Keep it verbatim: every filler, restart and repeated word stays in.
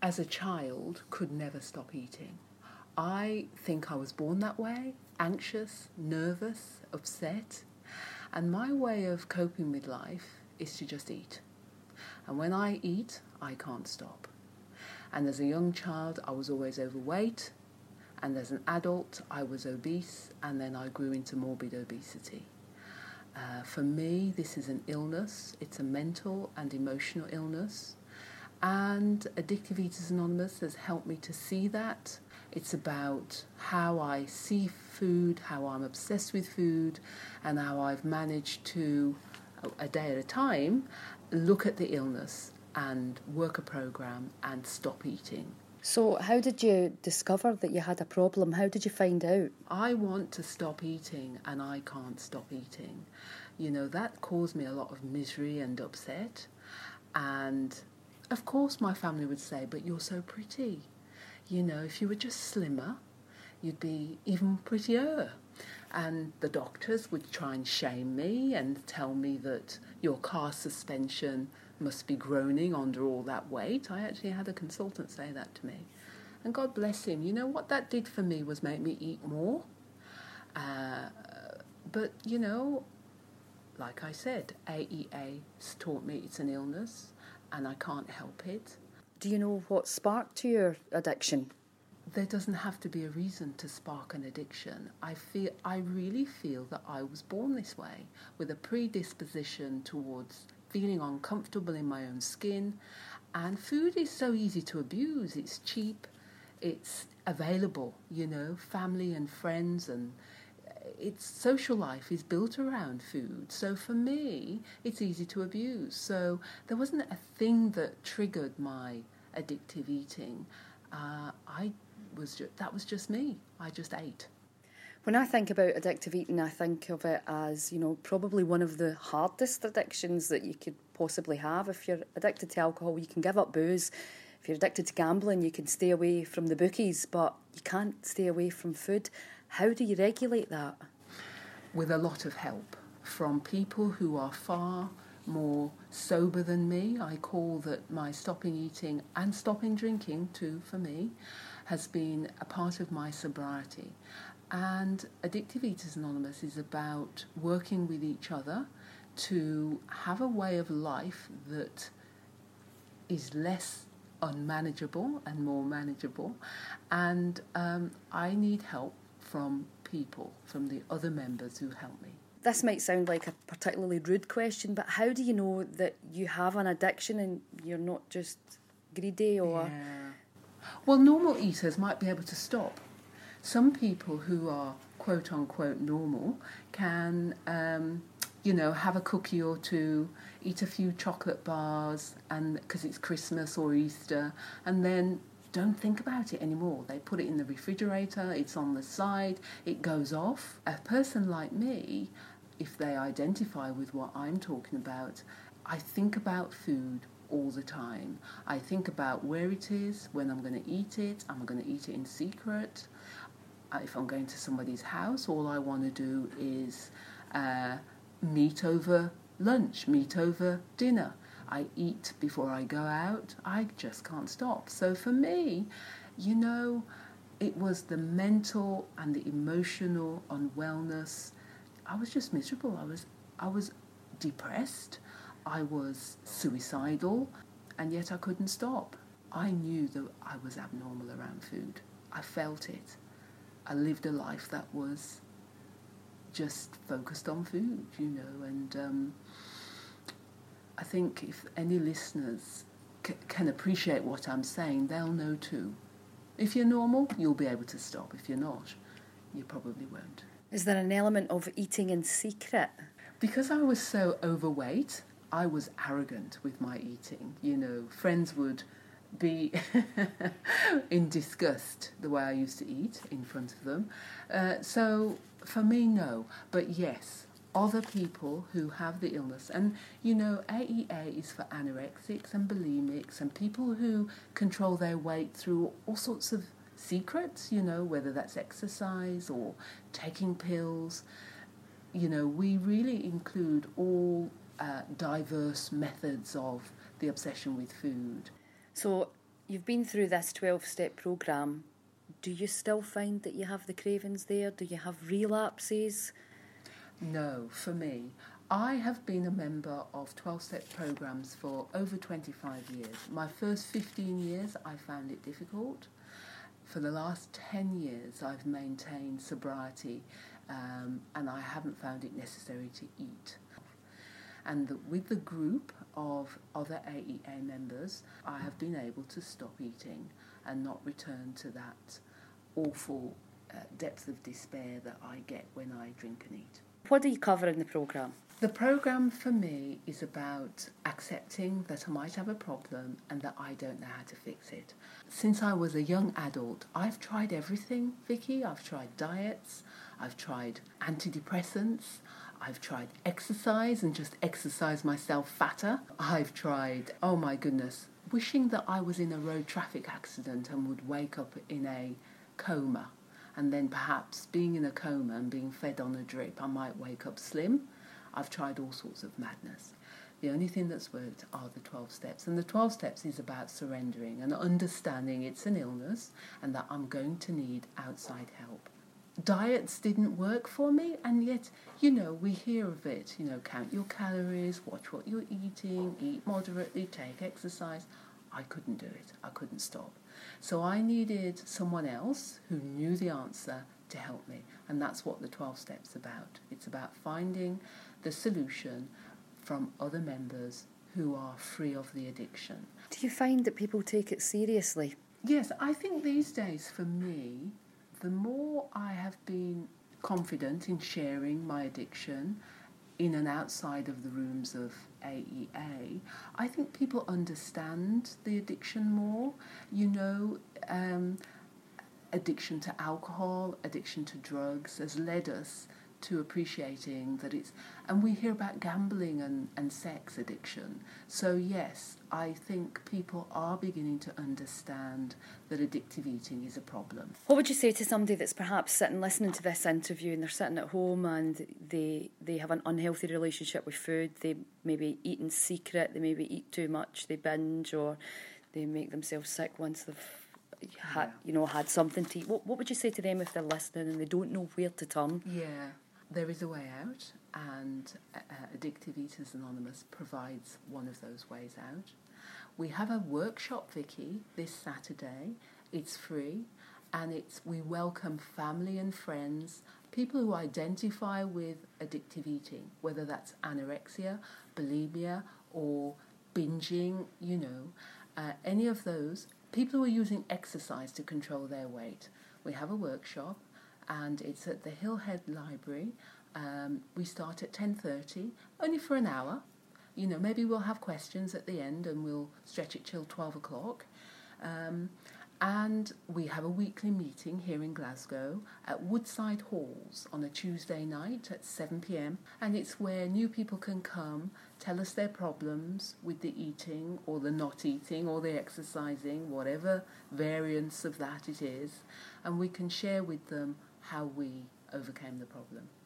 as a child, could never stop eating. I think I was born that way, anxious, nervous, upset. And my way of coping with life is to just eat. And when I eat, I can't stop. And as a young child, I was always overweight. And as an adult, I was obese. And then I grew into morbid obesity. Uh, for me, this is an illness. It's a mental and emotional illness. And Addictive Eaters Anonymous has helped me to see that. It's about how I see food, how I'm obsessed with food, and how I've managed to, a day at a time, look at the illness and work a program and stop eating. So how did you discover that you had a problem? How did you find out? I want to stop eating and I can't stop eating. You know, that caused me a lot of misery and upset. And of course my family would say, but you're so pretty. You know, if you were just slimmer, you'd be even prettier. And the doctors would try and shame me and tell me that your car suspension must be groaning under all that weight. I actually had a consultant say that to me. And God bless him. You know, what that did for me was make me eat more. Uh, but, you know, like I said, A E A taught me it's an illness and I can't help it. Do you know what sparked your addiction? There doesn't have to be a reason to spark an addiction. I feel, I really feel that I was born this way, with a predisposition towards feeling uncomfortable in my own skin. And food is so easy to abuse. It's cheap, it's available, you know, family and friends, and its social life is built around food. So for me, it's easy to abuse. So there wasn't a thing that triggered my addictive eating. Uh, I was ju- that was just me. I just ate. When I think about addictive eating, I think of it as, you know, probably one of the hardest addictions that you could possibly have. If you're addicted to alcohol, you can give up booze. If you're addicted to gambling, you can stay away from the bookies, but you can't stay away from food. How do you regulate that? With a lot of help from people who are far more sober than me. I call that my stopping eating and stopping drinking too, for me, has been a part of my sobriety. And Addictive Eaters Anonymous is about working with each other to have a way of life that is less unmanageable and more manageable. And um, I need help from people, from the other members who help me. This might sound like a particularly rude question, but how do you know that you have an addiction and you're not just greedy or... Yeah. Well, normal eaters might be able to stop. Some people who are quote-unquote normal can, um, you know, have a cookie or two, eat a few chocolate bars, and because it's Christmas or Easter, and then don't think about it anymore. They put it in the refrigerator, it's on the side, it goes off. A person like me, if they identify with what I'm talking about, I think about food all the time. I think about where it is, when I'm going to eat it, am I going to eat it in secret? If I'm going to somebody's house, all I want to do is uh, meet over lunch, meet over dinner. I eat before I go out. I just can't stop. So for me, you know, it was the mental and the emotional unwellness. I was just miserable. I was, I was depressed. I was suicidal, and yet I couldn't stop. I knew that I was abnormal around food. I felt it. I lived a life that was just focused on food, you know, and um, I think if any listeners c- can appreciate what I'm saying, they'll know too. If you're normal, you'll be able to stop. If you're not, you probably won't. Is there an element of eating in secret? Because I was so overweight, I was arrogant with my eating. You know, friends would be in disgust the way I used to eat in front of them. Uh, so for me, no. But yes, other people who have the illness, and you know, A E A is for anorexics and bulimics and people who control their weight through all sorts of secrets, you know, whether that's exercise or taking pills. You know, we really include all uh, diverse methods of the obsession with food. So You've been through this twelve-step programme. Do you still find that you have the cravings there? Do you have relapses? No, for me. I have been a member of twelve-step programmes for over twenty-five years. My first fifteen years, I found it difficult. For the last ten years, I've maintained sobriety, um, and I haven't found it necessary to eat. And the, with the group of other A E A members, I have been able to stop eating and not return to that awful uh, depth of despair that I get when I drink and eat. What do you cover in the programme? The programme for me is about accepting that I might have a problem and that I don't know how to fix it. Since I was a young adult, I've tried everything, Vicky. I've tried diets, I've tried antidepressants, I've tried exercise and just exercise myself fatter. I've tried, oh my goodness, wishing that I was in a road traffic accident and would wake up in a coma. And then perhaps being in a coma and being fed on a drip, I might wake up slim. I've tried all sorts of madness. The only thing that's worked are the twelve steps. And the twelve steps is about surrendering and understanding it's an illness and that I'm going to need outside help. Diets didn't work for me, and yet, you know, we hear of it. You know, count your calories, watch what you're eating, eat moderately, take exercise. I couldn't do it. I couldn't stop. So I needed someone else who knew the answer to help me. And that's what the twelve steps about. It's about finding the solution from other members who are free of the addiction. Do you find that people take it seriously? Yes, I think these days for me, the more I have been confident in sharing my addiction in and outside of the rooms of A E A, I think people understand the addiction more. You know, um, addiction to alcohol, addiction to drugs has led us to appreciating that it's, and we hear about gambling and, and sex addiction. So yes, I think people are beginning to understand that addictive eating is a problem. What would you say to somebody that's perhaps sitting listening to this interview and they're sitting at home and they they have an unhealthy relationship with food, they maybe eat in secret, they maybe eat too much, they binge, or they make themselves sick once they've had, yeah. you know, had something to eat. What, what would you say to them if they're listening and they don't know where to turn? Yeah. There is a way out, and uh, Addictive Eaters Anonymous provides one of those ways out. We have a workshop, Vicky, this Saturday. It's free, and it's we welcome family and friends, people who identify with addictive eating, whether that's anorexia, bulimia, or binging, you know, uh, any of those, people who are using exercise to control their weight. We have a workshop, and it's at the Hillhead Library. Um, we start at ten thirty, only for an hour. You know, maybe we'll have questions at the end and we'll stretch it till twelve o'clock. Um, and we have a weekly meeting here in Glasgow at Woodside Halls on a Tuesday night at seven p.m. And it's where new people can come, tell us their problems with the eating or the not eating or the exercising, whatever variance of that it is. And we can share with them how we overcame the problem.